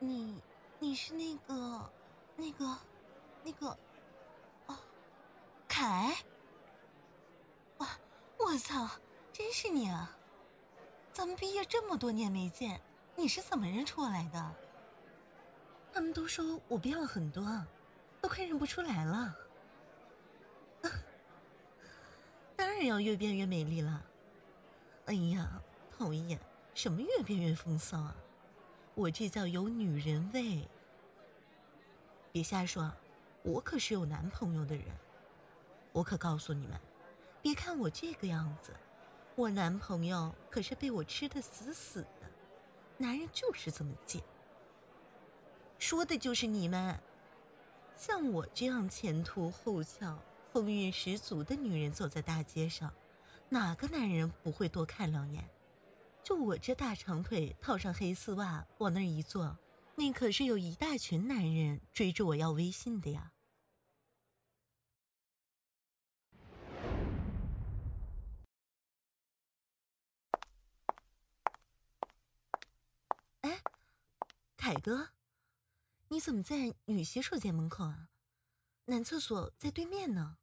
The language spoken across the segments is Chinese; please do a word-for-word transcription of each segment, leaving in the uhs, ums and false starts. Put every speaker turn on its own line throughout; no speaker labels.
你你是那个那个那个哦，凯？哇，我操，真是你啊！咱们毕业这么多年没见，你是怎么认出我来的？他们都说我变了很多，都快认不出来了。当然要越变越美丽了。哎呀，讨厌，什么越变越风骚啊！我这叫有女人味。别瞎说，我可是有男朋友的人。我可告诉你们，别看我这个样子，我男朋友可是被我吃得死死的。男人就是这么贱。说的就是你们。像我这样前凸后翘、风韵十足的女人走在大街上，哪个男人不会多看两眼？就我这大长腿套上黑丝袜往那儿一坐，那可是有一大群男人追着我要微信的呀。哎，凯哥，你怎么在女洗手间门口啊？男厕所在对面呢。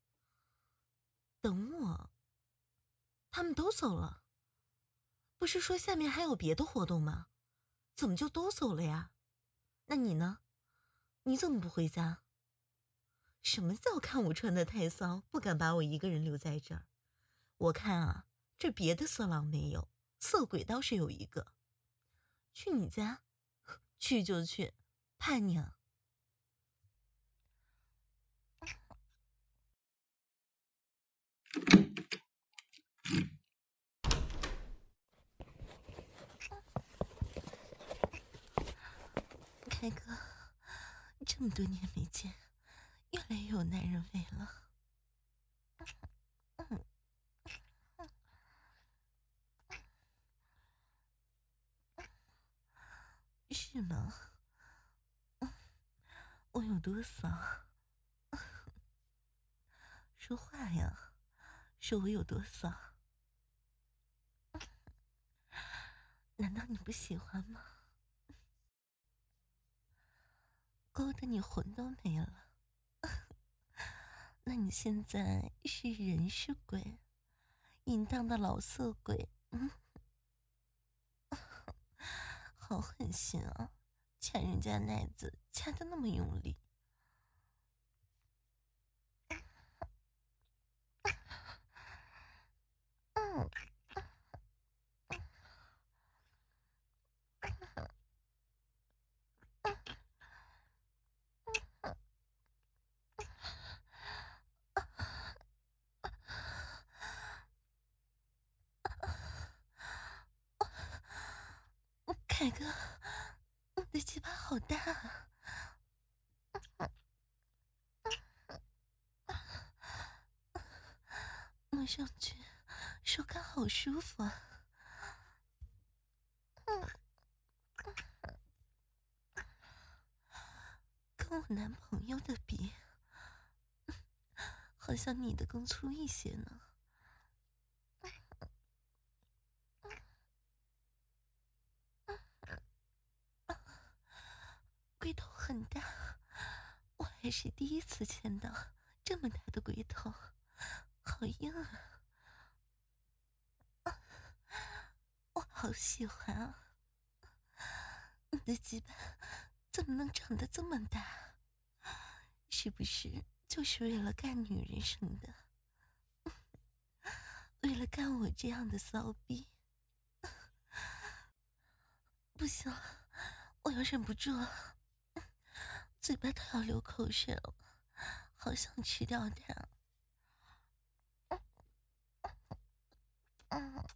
等我。他们都走了。不是说下面还有别的活动吗？怎么就都走了呀？那你呢？你怎么不回家？什么叫看我穿的太骚，不敢把我一个人留在这儿？我看啊，这别的色狼没有，色鬼倒是有一个。去你家？去就去，怕你啊？凯哥，这么多年没见，越来越有男人味了。是吗？我有多骚？说话呀，说我有多骚？难道你不喜欢吗？勾得你魂都没了。那你现在是人是鬼？淫荡的老色鬼，嗯，好狠心啊！掐人家奶子掐得那么用力。嗯，凯哥，你的鸡巴好大啊！摸上去手感好舒服啊。跟我男朋友的比，好像你的更粗一些呢。龟头很大，我还是第一次见到这么大的龟头，好硬啊！我好喜欢啊！你的鸡巴怎么能长得这么大？是不是就是为了干女人生的？为了干我这样的骚逼？不行，我要忍不住了，嘴巴都要流口水了，好想吃掉它。嗯，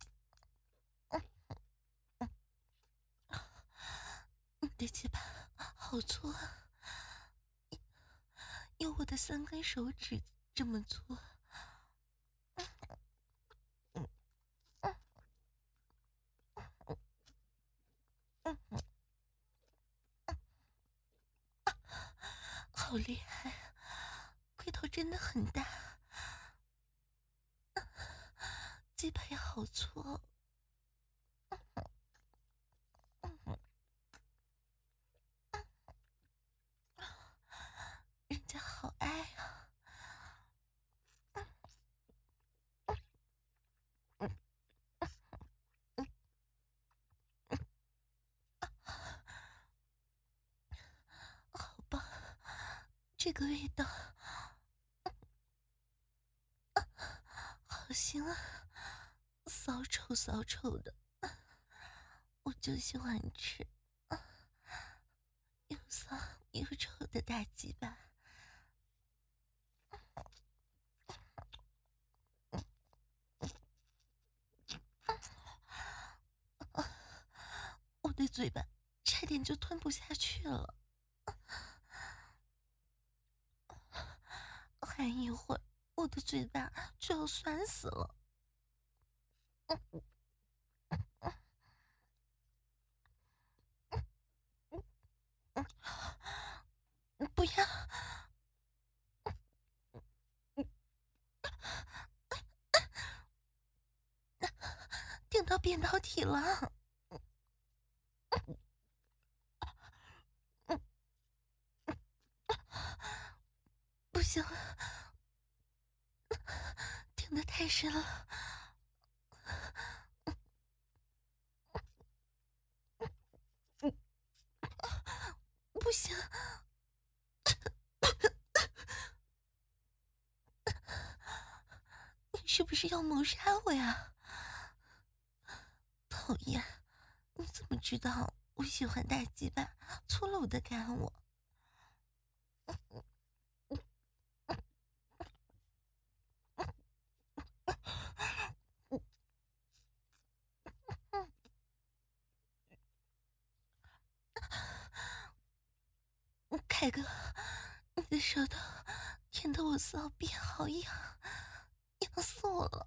你的鸡巴好粗啊，有我的三根手指这么粗。好厉害，龟头真的很大，鸡巴也好粗。 这个味道好腥啊，骚臭骚臭的，我就喜欢吃又骚又臭的大鸡巴。我的嘴巴差点就吞不下去了，还一会儿我的嘴巴就要酸死了。不要，顶到扁桃体了。不行了，顶得太深了。不行，你是不是要谋杀我呀？讨厌，你怎么知道我喜欢大鸡巴粗鲁的干我？凯哥，你的舌头舔得我骚逼好痒，痒死我了，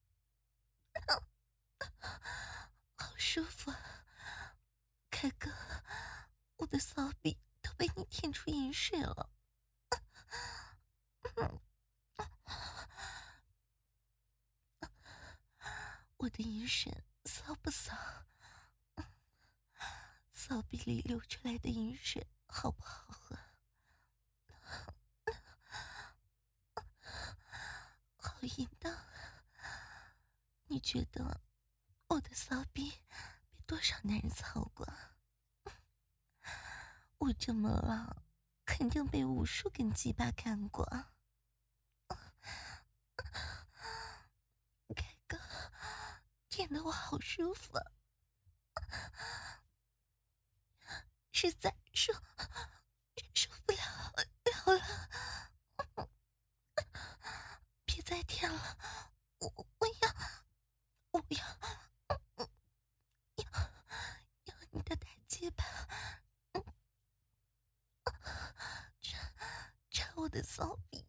好舒服啊！凯哥，我的骚逼都被你舔出饮水了。我的饮水骚不骚？骚逼里流出来的饮水好不好喝？好淫荡啊！你觉得我的骚逼被多少男人操过？我这么浪，肯定被无数根鸡巴干过。凯哥，舔得我好舒服，实在受受不了了了，别再舔了，我我要我要要要你的大鸡巴，插插我的骚逼。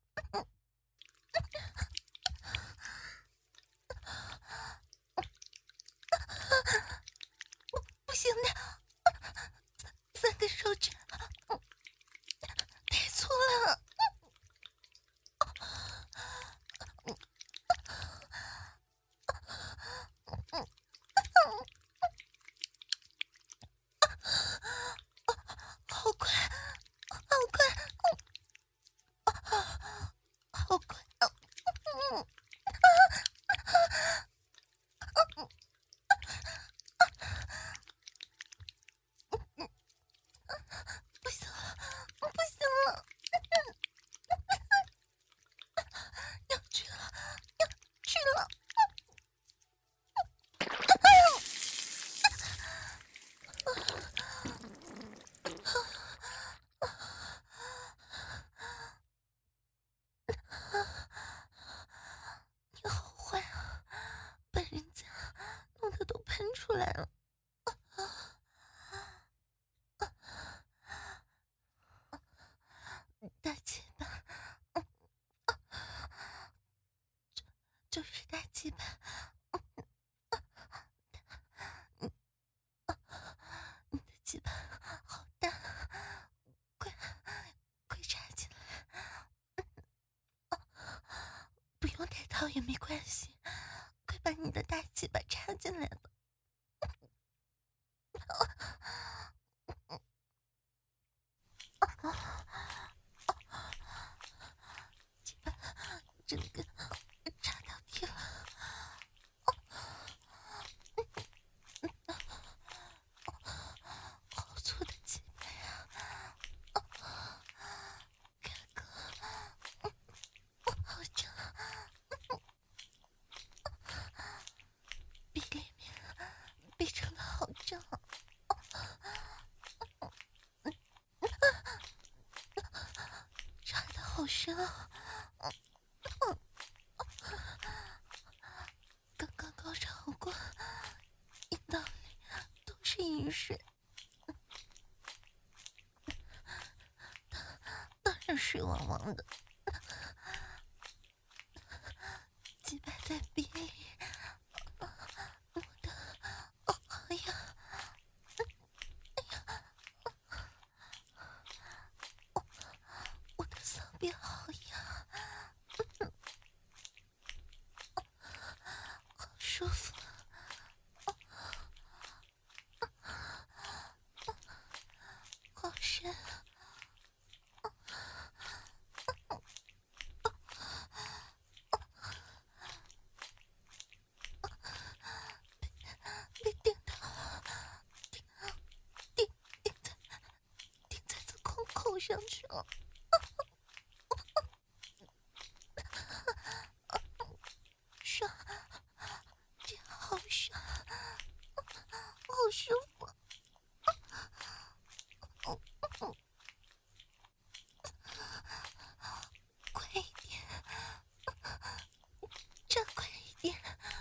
不行的，三个手指太粗了。好快，好快，好快！不行了，不行了，要去了，要去了！你好坏啊，把人家弄得都喷出来了。大鸡巴，就就是大鸡巴，你的鸡巴好大，快快插进来！不用戴套也没关系，快把你的大鸡巴插进来吧。鸡巴整个插到底了，好粗的鸡巴呀！凯非常的好胀，插的好深啊！刚刚高潮过，阴道里都是饮水，当然水汪汪的，鸡巴在逼里，我的，哦，哎呀！我的骚逼好痒，好舒服，好深，被顶到了，顶顶顶在顶在子宫口上去了。爽，这样好爽，好舒服。快一点，再快一点。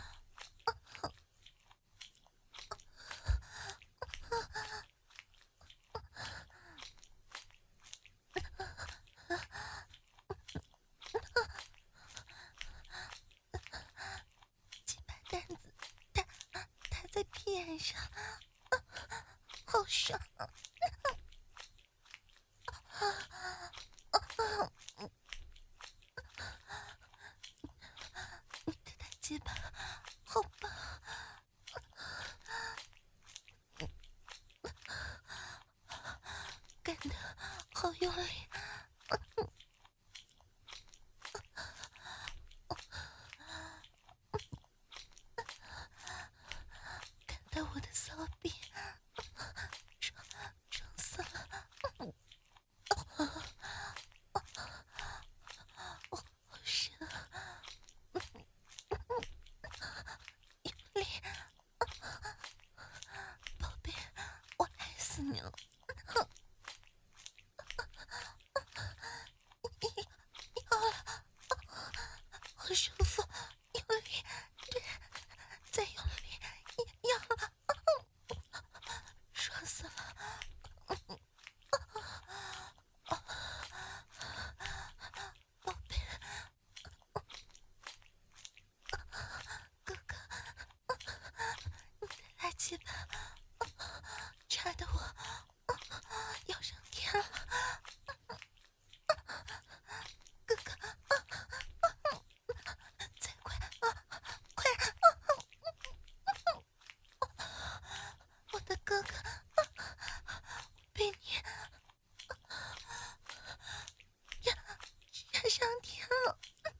鸡巴蛋子搭搭在屁眼上，好爽。你的大鸡巴好棒，干得好用力，干到我的骚逼爽爽死了，好深啊！用力，宝贝，我爱死你了。好舒服，用力，对，再用力，要了，爽死了！宝贝，哥哥，你的大鸡巴插得我要上天了，哥哥，再快，快！我的哥哥，被你压压上天了，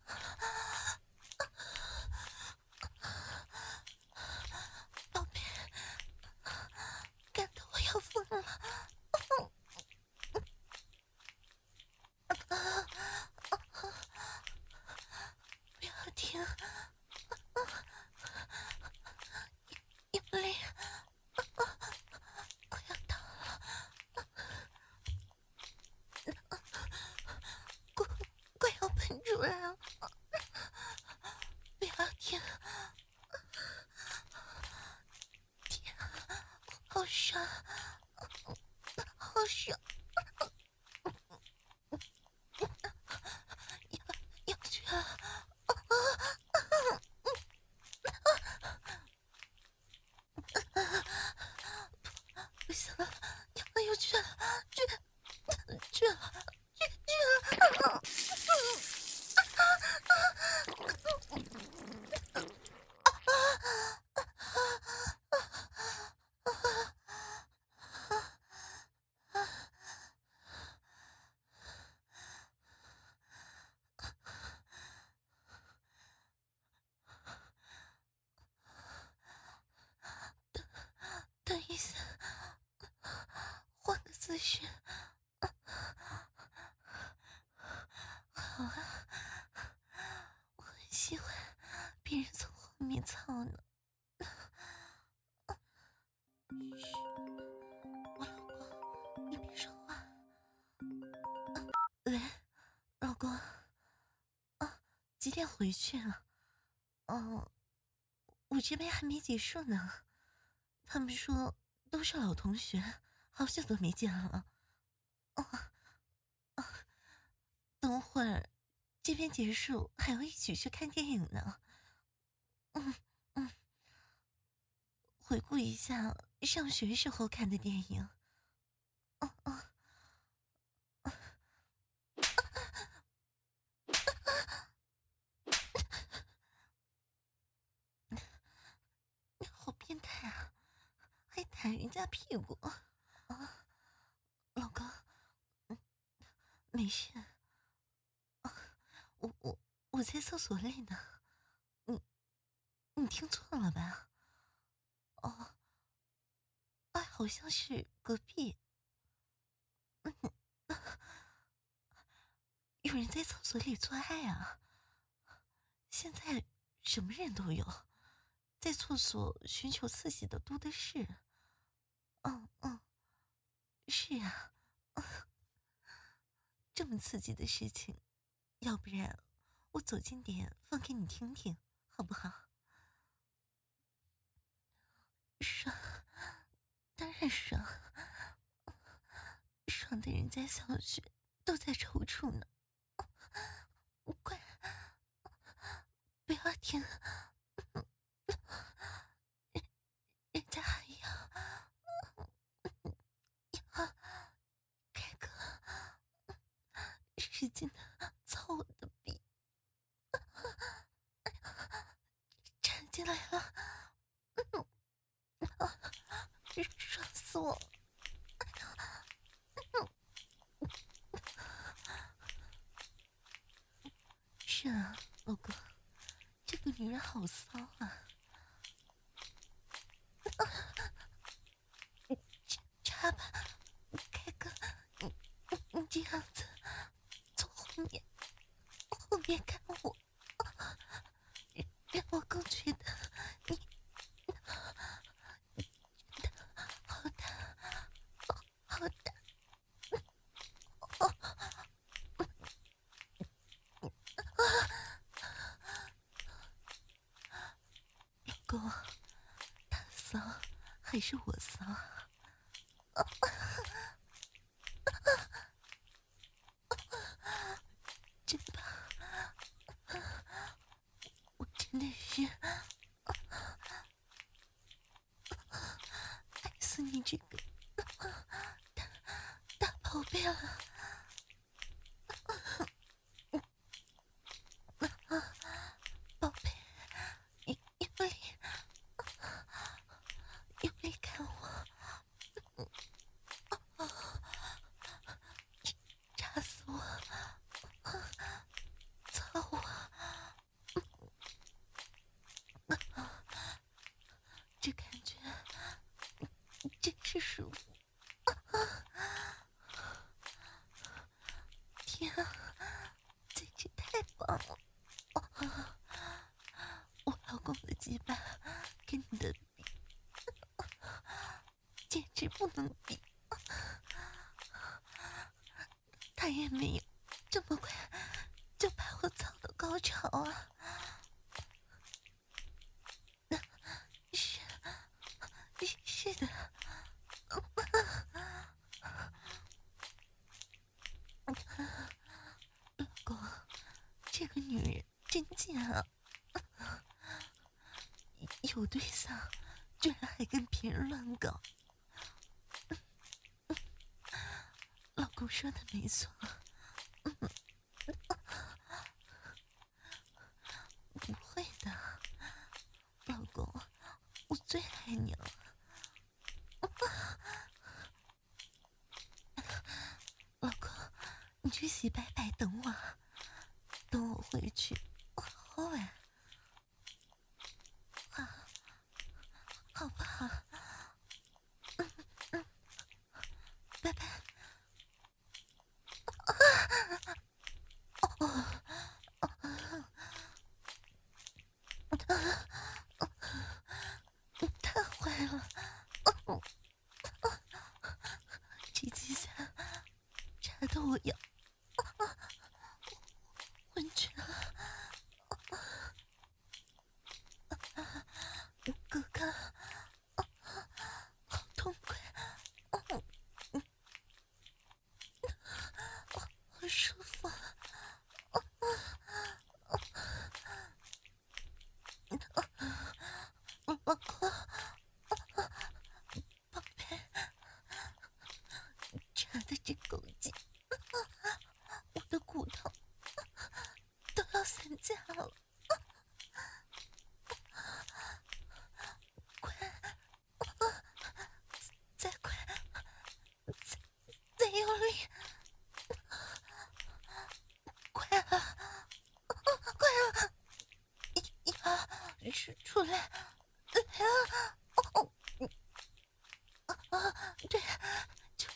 宝贝，干得我要疯了！不要停，用力，快要到了，快快要喷出来了！不要停，天，好爽，好爽！要要去了！不行了，要要去了，去去了，去去了！等一下，换个姿势。好啊，我很喜欢别人从后面操呢。 我老公，你别说话。啊、喂，老公，啊，几点回去啊？哦，我这边还没结束呢。他们说都是老同学，好久都没见了。哦，啊，等会儿这边结束还要一起去看电影呢。嗯嗯，回顾一下上学时候看的电影。嗯嗯。你好变态啊，还弹人家屁股啊！老公，嗯，没事。啊，我我我在厕所里呢。你你听错了吧？哦，哎，好像是隔壁。嗯，有人在厕所里做爱啊！现在什么人都有，在厕所寻求刺激的多的是。嗯嗯，是呀。嗯，这么刺激的事情，要不然我走近点放给你听听，好不好？爽，当然爽，爽的人家小穴都在抽搐呢。快，不要停，人人家还要要开个使劲的操我的逼，插进来了。啊，爽死我！是啊，老公，这个女人好骚啊！插吧，开个，你你这样子从后面后面看我，让我更觉得你好大好大。老公，他骚还是我骚啊？真棒！我真的是爱死你这个大大宝贝了。宝贝，你用力用力看我，插死我，操我！这感觉真是舒服。天啊，简直太棒了！我老公的鸡巴跟你的比，简直不能比。他也没有这么快就把我操到高潮啊！是是的。老公，这个女人真贱啊！有对象居然还跟别人乱搞。老公说的没错。不会的，老公，我最爱你了。老公，你去洗白白等我，等我回去，我好晚。好，好不好？嗯嗯，拜拜。哦，太坏了！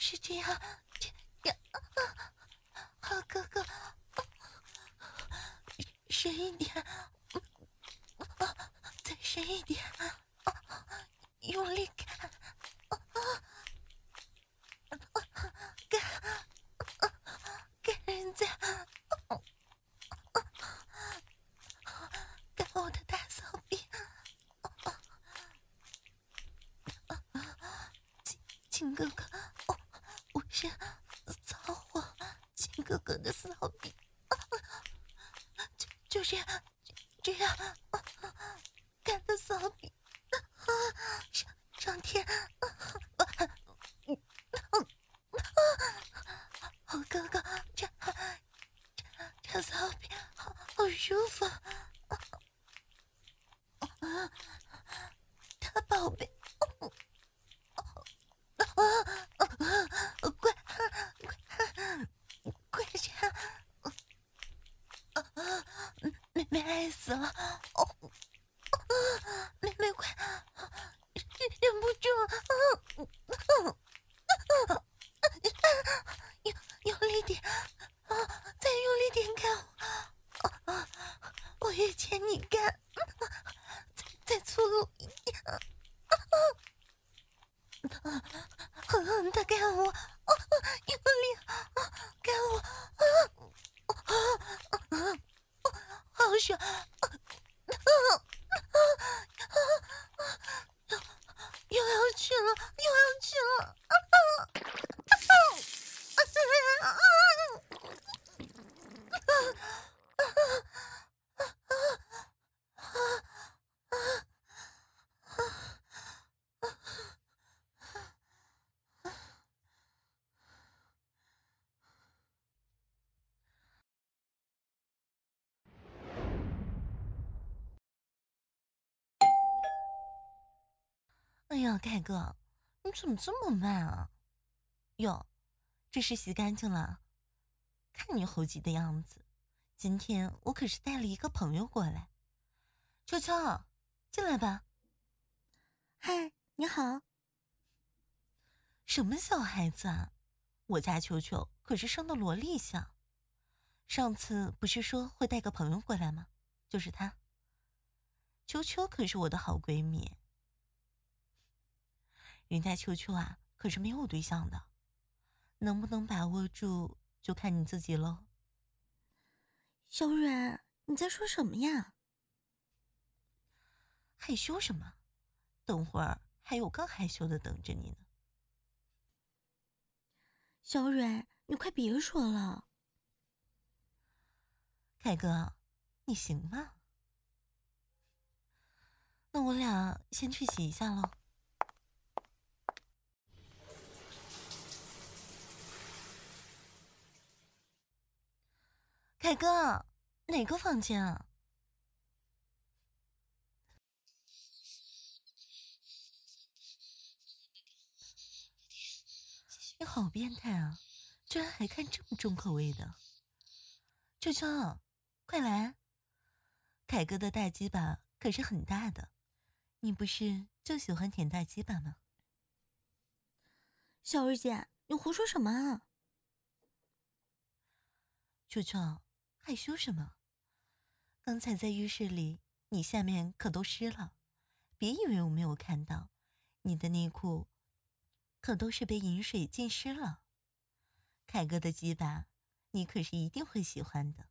是这样，这样，好哥哥，深一点，再深一点，用力干，干，干人家，干我的大骚逼，亲亲哥哥，我是骚货，亲哥哥的骚逼，就就这样，这样，干的骚逼，上上天，好哥哥，这这这骚逼好好舒服，他宝贝。快快点！妹妹爱死了！哦，妹妹快，忍不住了！用用力点，再用力点干我！我也欠你干，再再粗鲁一点！狠狠的干我！用力干我！好爽！又要去了，又要去了！哎呀，凯哥，你怎么这么慢啊？哟，这是洗干净了？看你猴急的样子，今天我可是带了一个朋友过来。秋秋，进来吧。
嗨，你好。
什么小孩子啊？我家秋秋可是生的萝莉像。上次不是说会带个朋友过来吗？就是他。秋秋可是我的好闺蜜。人家秋秋啊，可是没有对象的，能不能把握住就看你自己喽。
小阮，你在说什么呀？
害羞什么？等会儿还有更害羞的等着你呢。
小阮，你快别说了。
凯哥，你行吗？那我俩先去洗一下喽。凯哥，哪个房间啊？你好变态啊，居然还看这么重口味的。秋秋，快来！凯哥的大鸡巴可是很大的，你不是就喜欢舔大鸡巴吗？
小二姐，你胡说什么啊？
秋秋，害羞什么？刚才在浴室里，你下面可都湿了，别以为我没有看到，你的内裤可都是被饮水浸湿了。凯哥的鸡巴，你可是一定会喜欢的。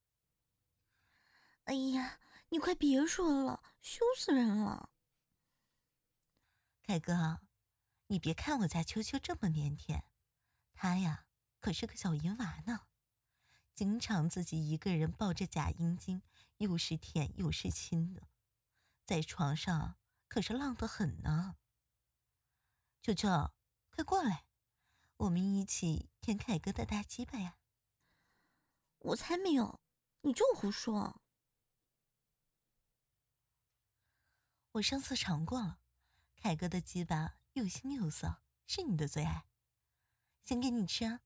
哎呀，你快别说了，羞死人了。
凯哥，你别看我家秋秋这么腼腆，他呀可是个小淫娃呢，经常自己一个人抱着假阴茎，又是舔又是亲的，在床上可是浪得很呢。秋秋，快过来，我们一起舔凯哥的大鸡巴呀！
我才没有，你就胡说。
我上次尝过了，凯哥的鸡巴又腥又骚，是你的最爱，先给你吃啊。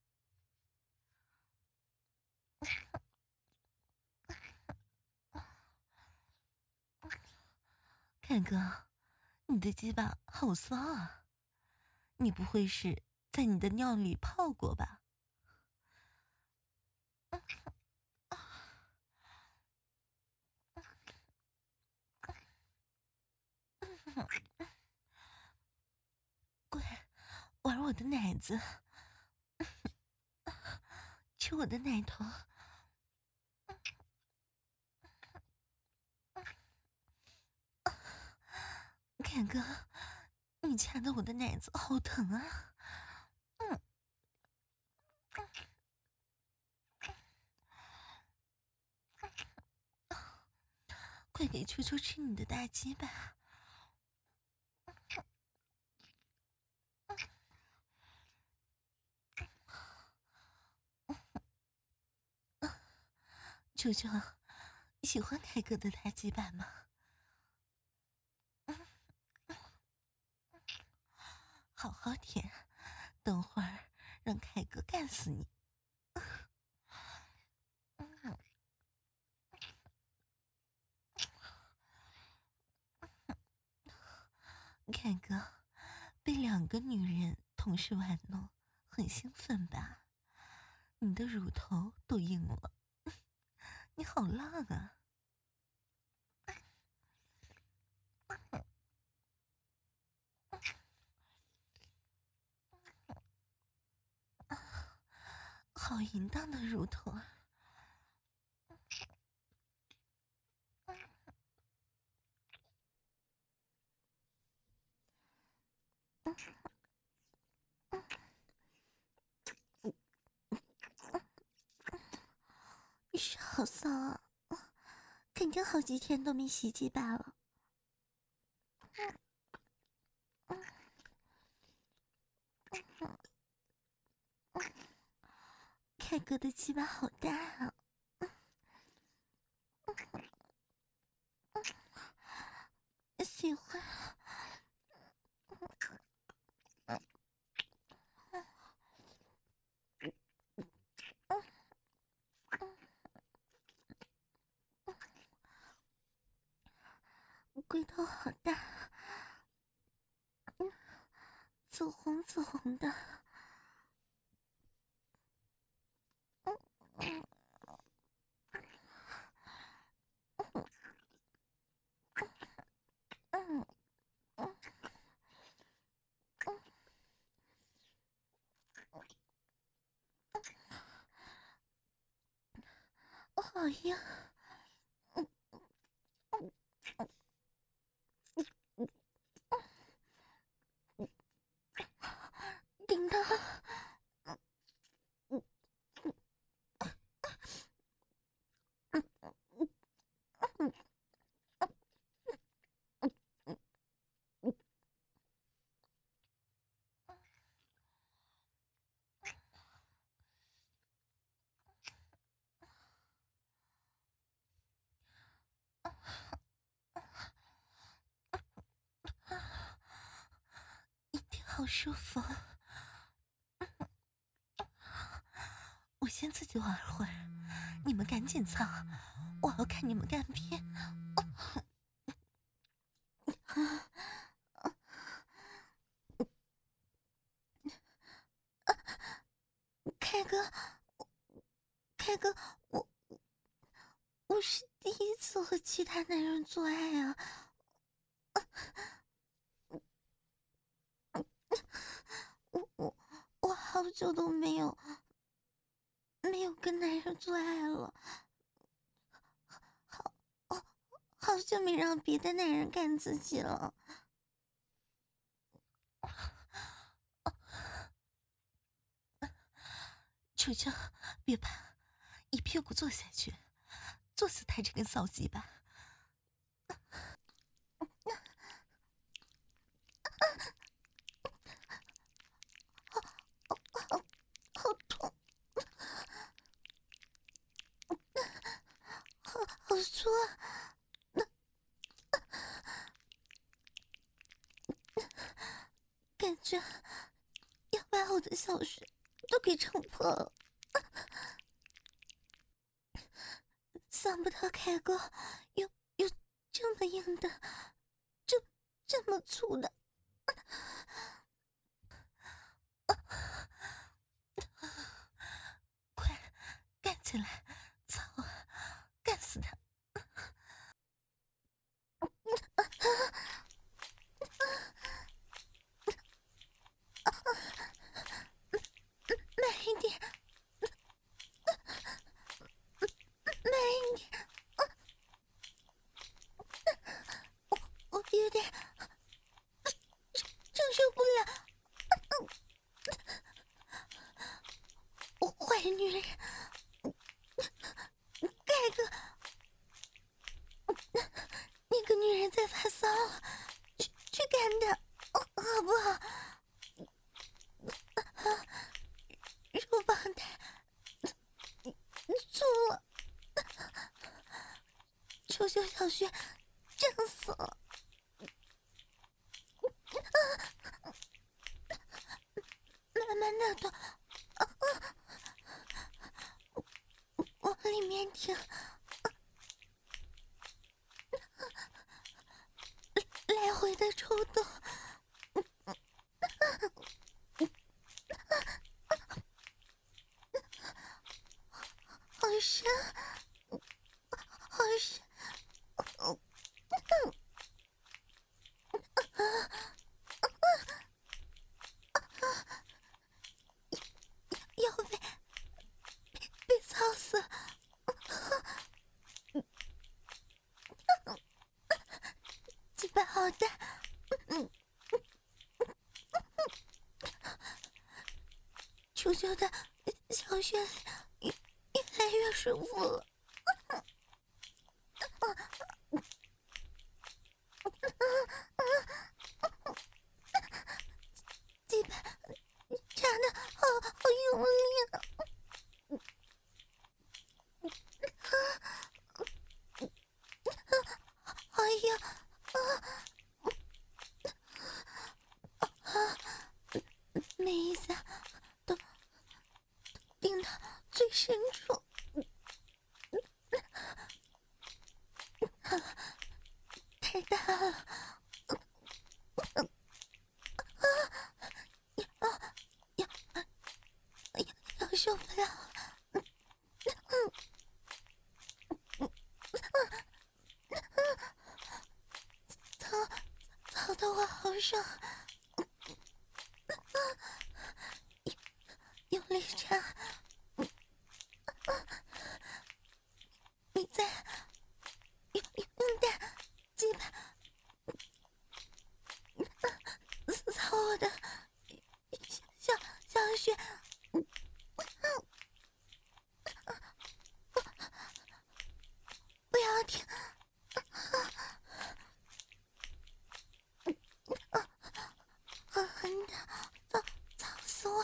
凯哥，你的鸡巴好骚啊！你不会是在你的尿里泡过吧？乖，玩我的奶子，吃我的奶头。凯哥，你掐的我的奶子好疼啊！嗯，快给球球吃你的大鸡吧！球球，喜欢凯哥的大鸡巴吗？好好舔，等会儿让凯哥干死你！凯哥，被两个女人同时玩弄，很兴奋吧？你的乳头都硬了，你好浪啊！好淫荡的乳头啊！是好骚啊！肯定好几天都没洗鸡巴了。凯哥的鸡巴好大啊！喜欢。龟头好大，紫红紫红的。我好硬。顶到。一定好舒服。我先自己玩会儿，你们赶紧藏，我要看你们干片。凯哥，凯哥，我我是第一次和其他男人做爱啊！我我我好久都没有没有跟男人做爱了，好好好久没让别的男人干自己了。球球，别怕，一屁股坐下去，坐死他这根骚鸡巴。好痛，好好粗啊！感觉要把我的小穴都给撑破了。想不到凯哥有有这么硬的，这这么粗的。 起来，操啊，干死他！
慢一点，慢一点，我我有点承受不了。我坏女人，盖哥，那个女人在发骚，去去干她，好不好？乳房太粗了，求求小雪，胀死了！慢慢的动，往里面挺，来回的抽动。好深，好深，要被被操死了！鸡巴好大，球球的小穴越越来越舒服了。鸡巴插的好好用力啊！哎呀，啊啊！每一下都顶到最深处，太大了，要要要受不了了！操操的我好爽，用力插，你在用用大鸡巴操我的小小穴，不要停！狠狠的操操死我！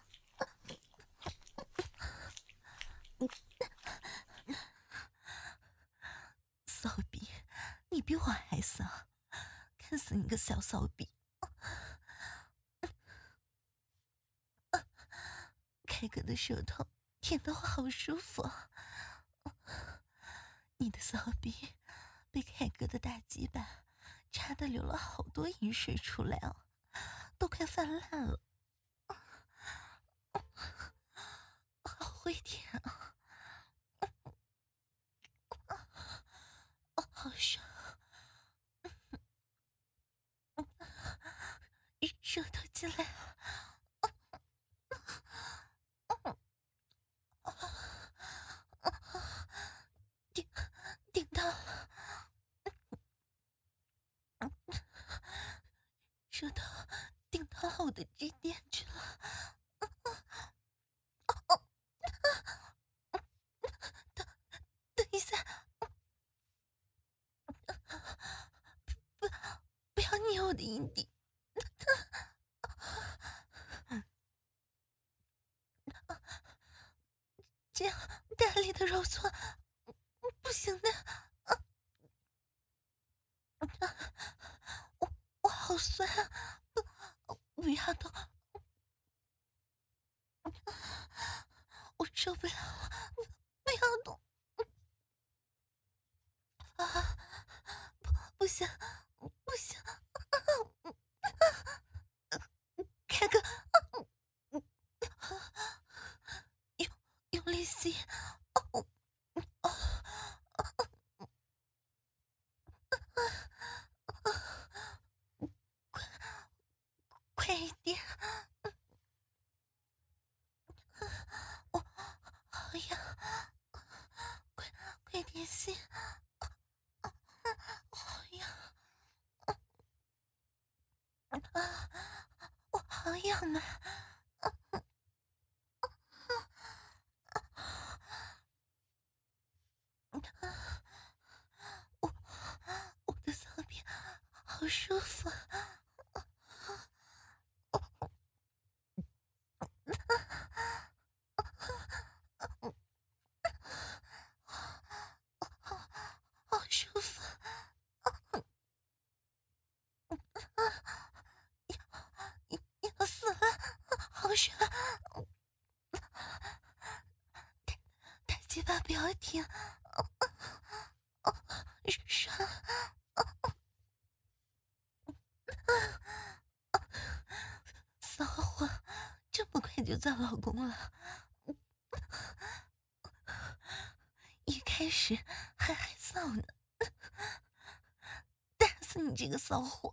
骚逼，你比我还骚，看死你个小骚逼！凯哥的舌头舔得我好舒服，你的骚逼被凯哥的大鸡巴插得流了好多饮水出来哦，都快泛滥了，好会舔啊！哦，好爽！舌头进来了，顶顶到了，舌头顶到了我的 G 点去了。等等一下，不不要捏我的阴蒂。这样大力的揉搓不行的，我我好酸啊！不不要动，我受不了了，不要动啊！不不行不行，凯哥，用用力吸，
吗？我我的骚逼好舒服。好舒服，要要死了，好爽！大大鸡巴不要停，爽！骚货，这么快就找老公了？一开始还害臊呢，打死你这个骚货！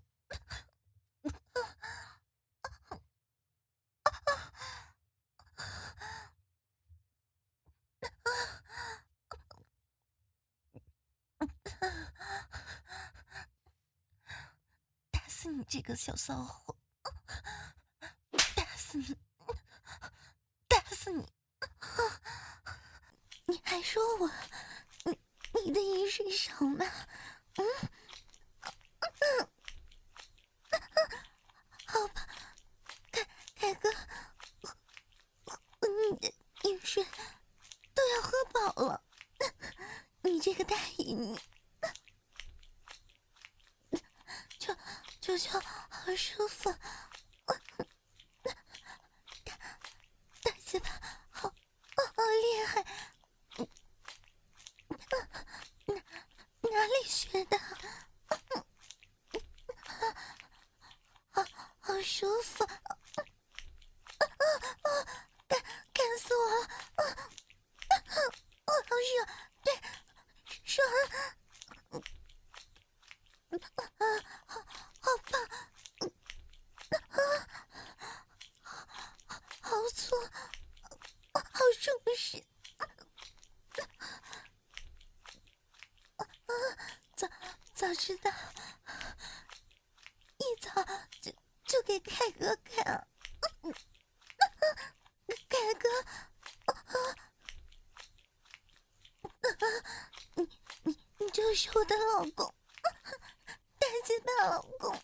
打死你这个小骚货！打死你！打死你！你还说我，你你的饮水少吗？嗯，好吧，凯凯哥，你的饮水都要喝饱了，你这个大姨你，球球球好舒服，大大鸡巴好好厉害。哪哪里学的？好好舒服，干干死我了！我好爽，对，爽！好好棒，好粗，好舒适。早早知道，一早就就给凯哥看。凯哥，你你你就是我的老公，大鸡巴老公。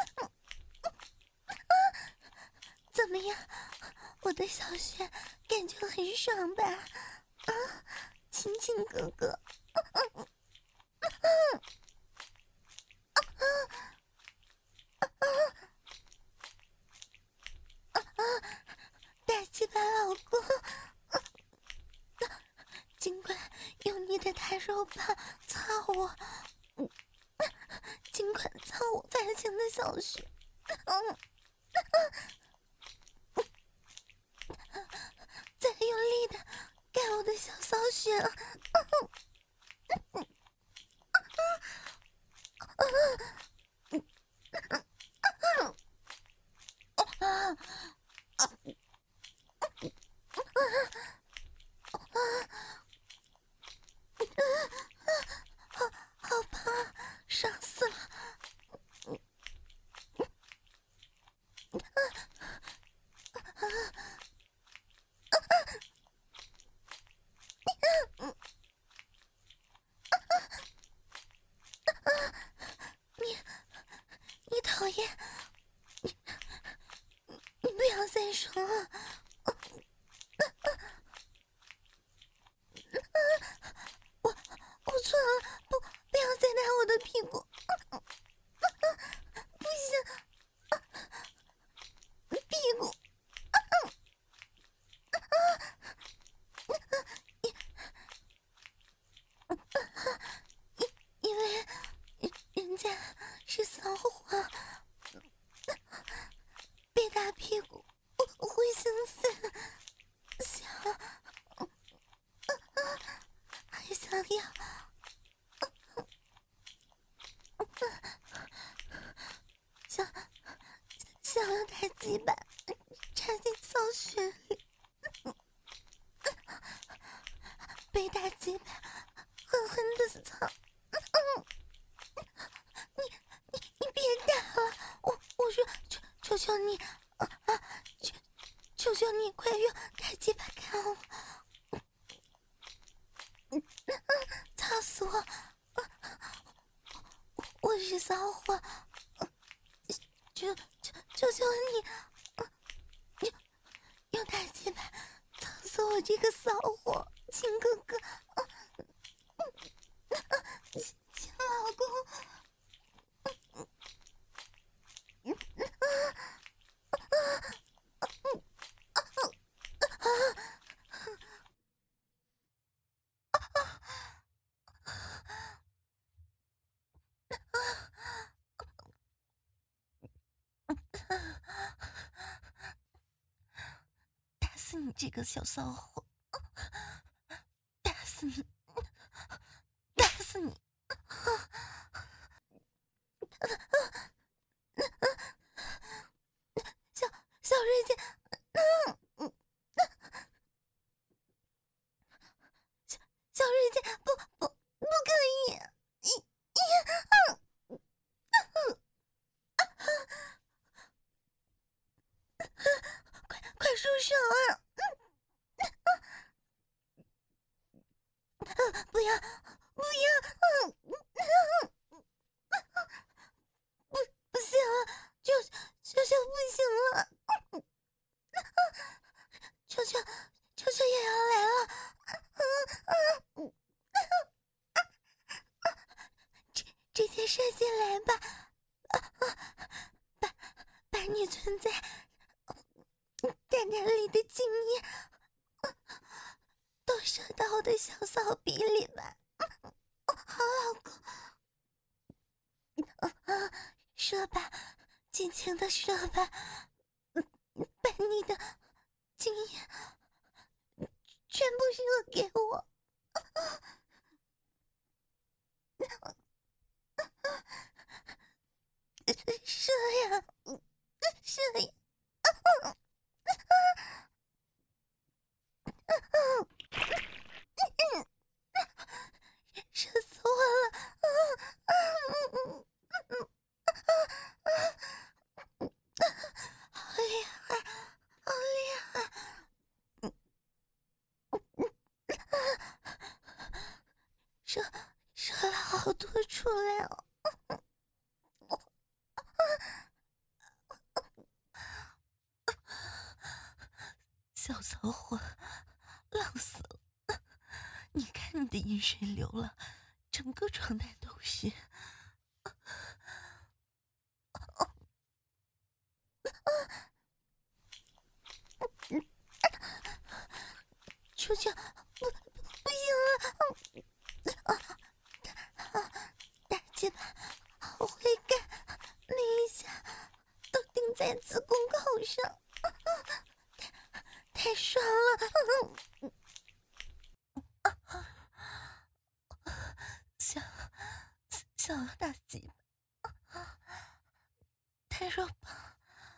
怎么样，我的小雪感觉很爽吧？啊，亲亲哥哥。大鸡巴老公，尽管用你的大肉棒操我，尽管操我发情的小穴，嗯，再用力的盖我的小骚穴，嗯，好好棒，爽死了！你你讨厌，你你不要再说了。我我错了，不不要再打我的屁股，不行，屁股，因因为人家是骚货，被打屁股我会兴奋，想还想要。想想要大鸡巴插进骚穴里，被大鸡巴狠狠的操！你你你别打了，我我说求求求你啊啊！求求你快用大鸡巴干我！操死我！我是骚货，求求求求你，用用大鸡巴操死我这个骚货，亲哥哥，亲老公。打死你这个小骚货！打死你！打死你！小小瑞姐，小小瑞姐，不不不可以！快快住手啊！不要不要！不不行了，求求求不行了！求求求求也要来了！直直接射进来吧！把把你存在蛋蛋里的精液都射到我的小骚逼里吧！好老公，射吧，尽情的射吧，把你的精液全部射给我！射呀，射呀！射死我了！好厉害，好厉害！射射了好多出来哦！小骚货，浪死了！你看你的饮水流了，整个床单都是。求求，不不行了！大鸡巴好会干，那一下都顶在子宫口上，太爽了！小小大鸡巴，太肉棒！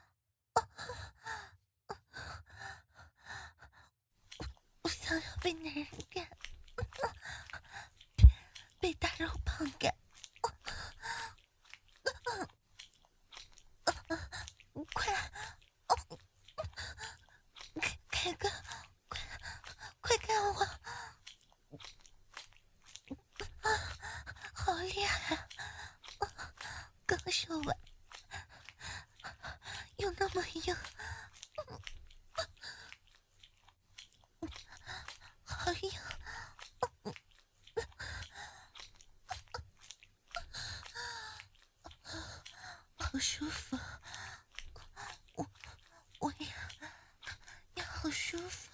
我想要被男人干，被大肉棒干！快，开开哥，快快干我！好厉害！刚射完，又那么硬，好硬，好舒服，我我也也好舒服，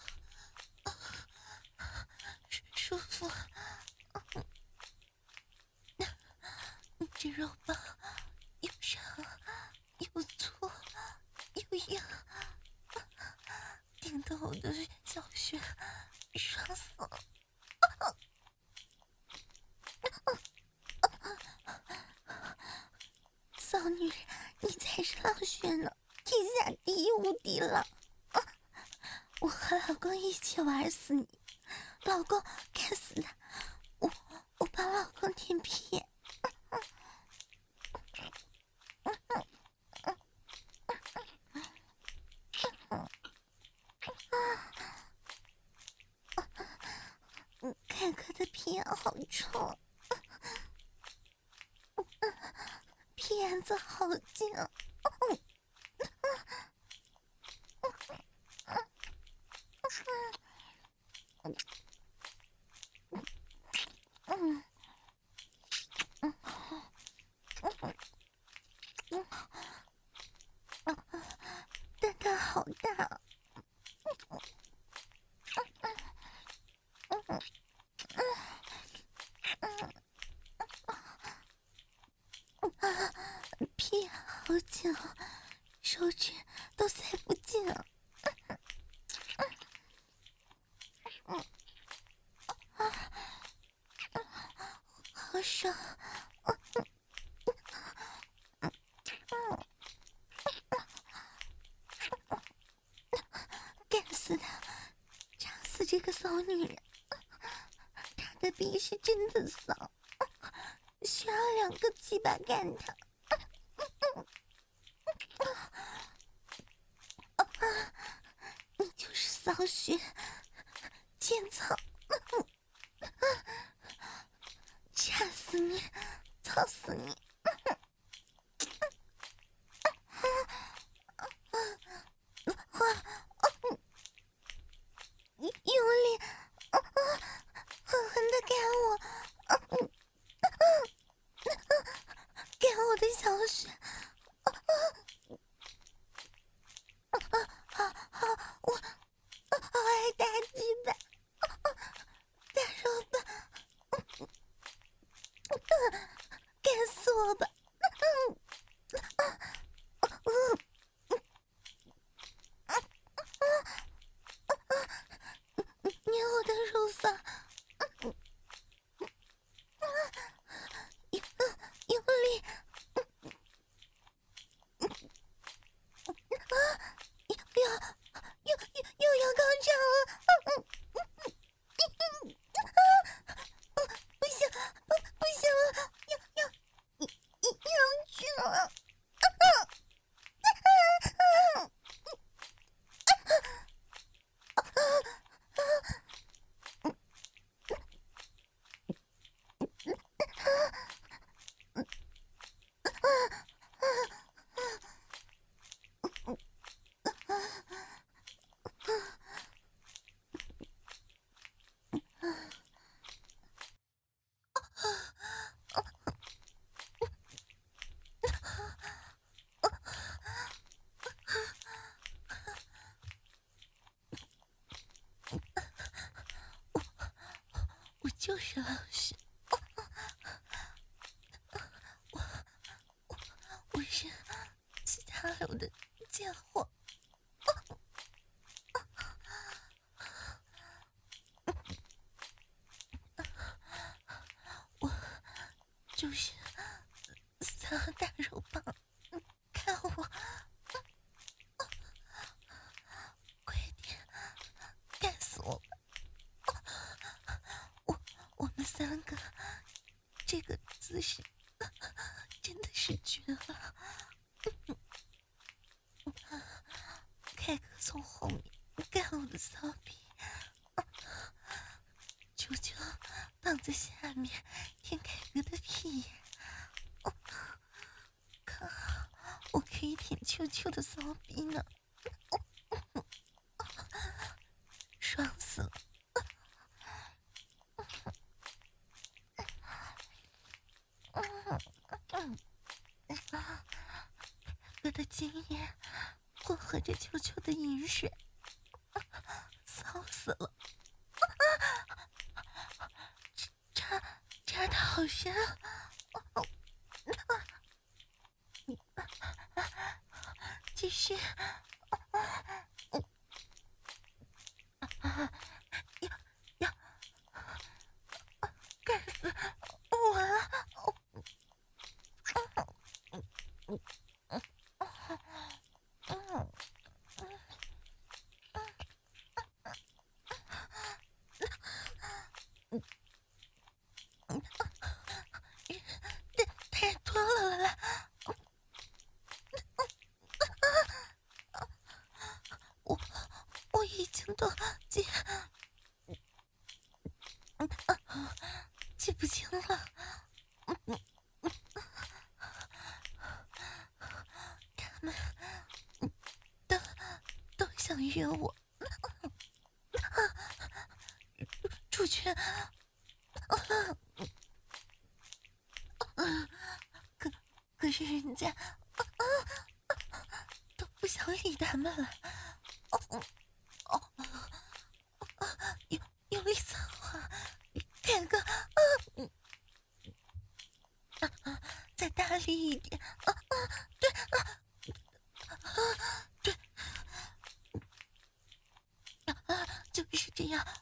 舒服。你这肉棒又长又粗又硬，顶得我的小穴爽死了！骚女人，你才是浪穴呢，天下第一无敌了！我和老公一起玩死你，老公干死他！我我帮老公舔屁！ 好臭，屁眼子好紧。蛋蛋好大。屁好紧，手指都塞不进。好爽。干死他，扎死这个骚女人。她的逼是真的骚，需要两个鸡巴干她。你就是骚血贱草，掐死你，操死你！用力，狠狠的干我，干我的小血！我我爱大鸡巴，大肉棒，干死我吧！捏我的乳房，用力，又又又又要高潮了！不行，不不行了，要要要去了！我就是老实，我我我是其他流的贱货。我就是撒大肉棒，看我，快点干死我吧！我我们三个这个姿势真的是绝了。凯哥从后面干我的骚逼，球球绑在下面舔凯哥的屁眼。可好，我可以舔球球的骚逼呢，爽死了！哥的精液混合着球球的饮水，骚死了！扎扎的好深啊！继续，要要干死我了！太多了啦！我我已经都解， 想约我，出去。可可是人家都不想理他们了。有有力撒谎，凯哥，再大力一点。对，对，就是这样。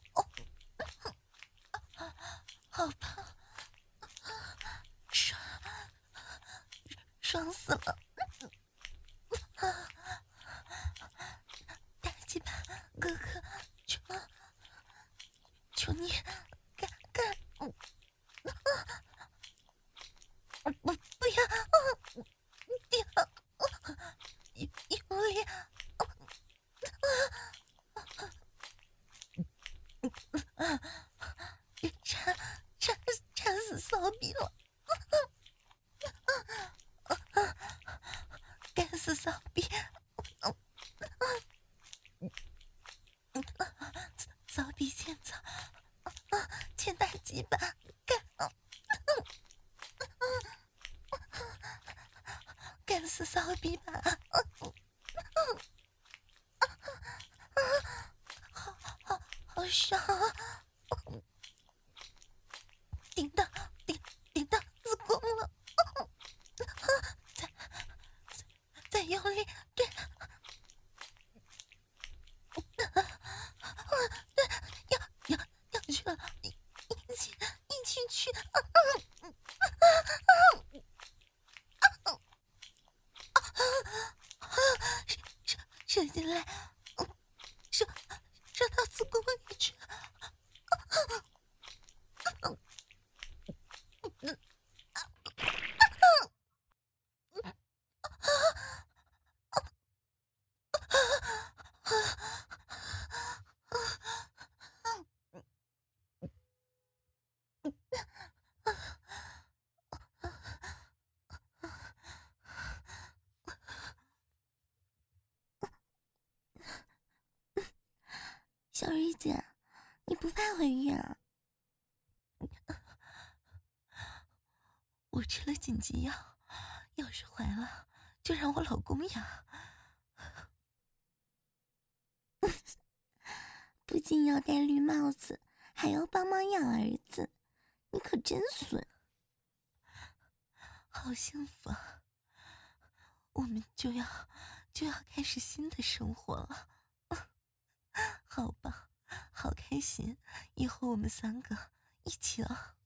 好吧，爽，爽死了！大鸡巴哥哥，求求你干干，不不要，用用力，别插插插死骚逼了！干死骚逼！骚逼欠操，欠大鸡巴干！干死骚逼吧！好好好爽啊！顶到顶顶到子宫了！再再再用力，对，要要要去了，一一起一起去！射射进来，射射到子宫里去！小蕊姐，你不怕怀孕啊？我吃了紧急药，要是怀了，就让我老公养。不仅要戴绿帽子，还要帮忙养儿子，你可真损！好幸福啊！我们就要就要开始新的生活了。好吧，好开心！以后我们三个一起啊。